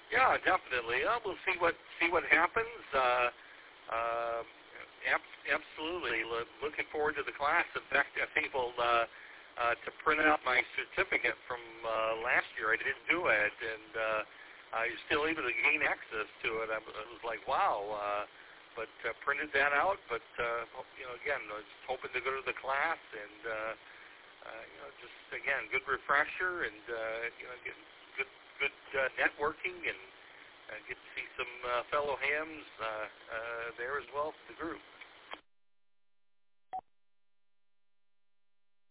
Yeah, definitely. We'll see what happens. Absolutely. Looking forward to the class. In fact, I think to print out my certificate from last year. I didn't do it, and you're still able to gain access to it. I was like, wow. But printed that out. But again, I was hoping to go to the class and just again, good refresher and get good networking and get to see some fellow hams there as well from the group.